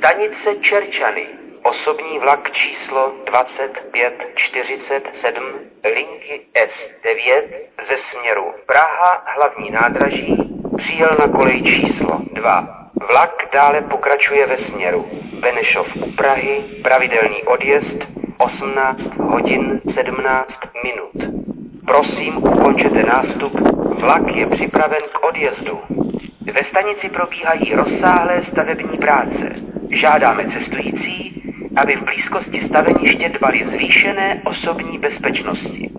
Stanice Čerčany. Osobní vlak číslo 2547 linky S9 ze směru Praha hlavní nádraží přijel na kolej číslo 2. Vlak dále pokračuje ve směru Benešov u Prahy, pravidelný odjezd 18 hodin 17 minut. Prosím, ukončete nástup, vlak je připraven k odjezdu. Ve stanici probíhají rozsáhlé stavební práce. Žádáme cestující, aby v blízkosti staveniště dbali zvýšené osobní bezpečnosti.